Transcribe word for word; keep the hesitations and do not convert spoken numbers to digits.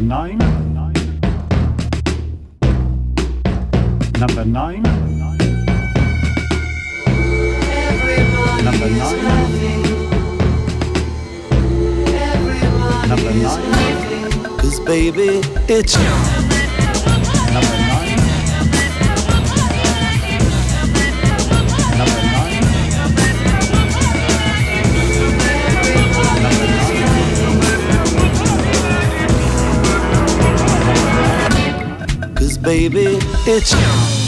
nine. Number nine. Number nine. Number nine. Cause baby, it's Number nine. Number nine. Number nine. Cause baby, it's